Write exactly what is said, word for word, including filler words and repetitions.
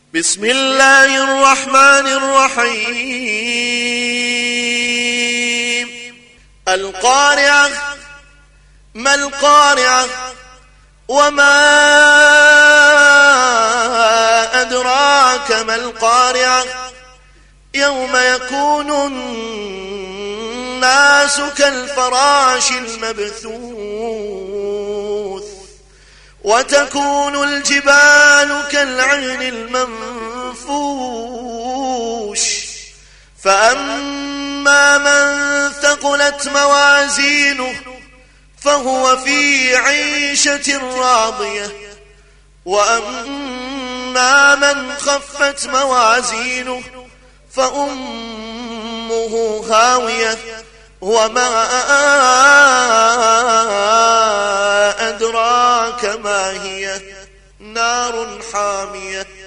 بسم الله الرحمن الرحيم. القارعة. ما القارعة؟ وما أدراك ما القارعة؟ يوم يكون الناس كالفراش المبثوث وتكون الجبال كالعهن المنفوش فأما من ثقلت موازينه فهو في عيشة راضية وأما من خفت موازينه فأمه هاوية وما أدراك ما هي نار حامية